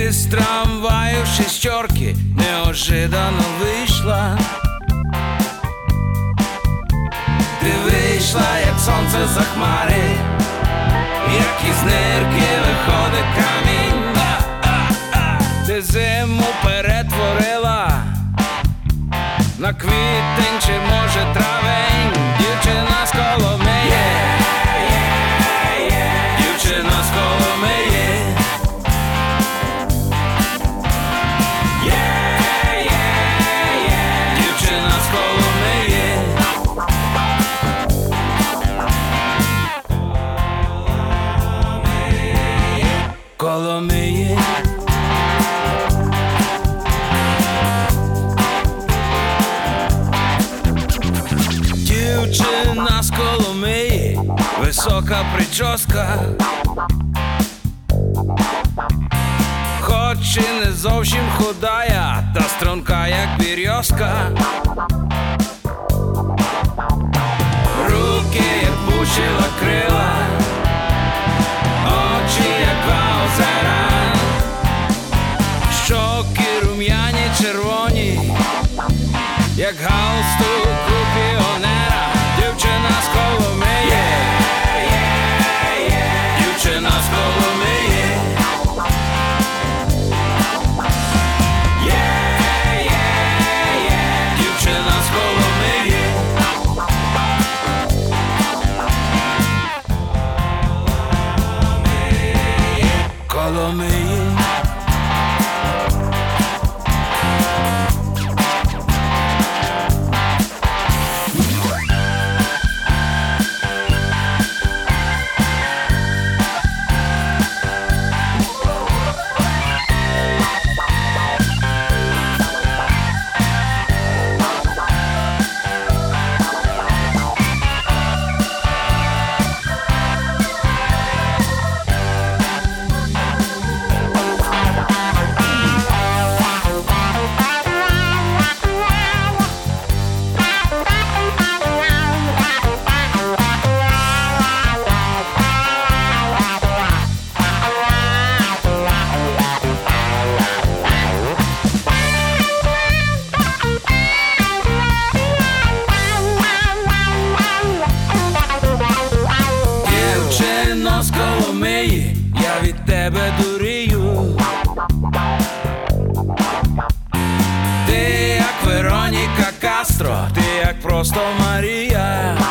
Із трамваю шестерки неожиданно вийшла. Ти вийшла, як сонце за хмари, як із нирки виходить камінь. Ти зиму перетворила на квітень чи, може, травень. Дівчина з Коломиї, дівчина з Коломиї. Дівчина з Коломиї. Коломиї. Дівчина з Коломиї, висока прическа, хоч і не зовсім худая, та струнка, як бір'йозка. Руки, як бучила крила, очі, як два озера, щоки рум'яні червоні, як галстук у піонера. Дівчина з Коломиї, дівчина з Коломиї. Дівчина з Коломиї. Коломиї. Дівчино з Коломиї, я від тебе дурію. Ти як Вероніка Кастро, ти як просто Марія.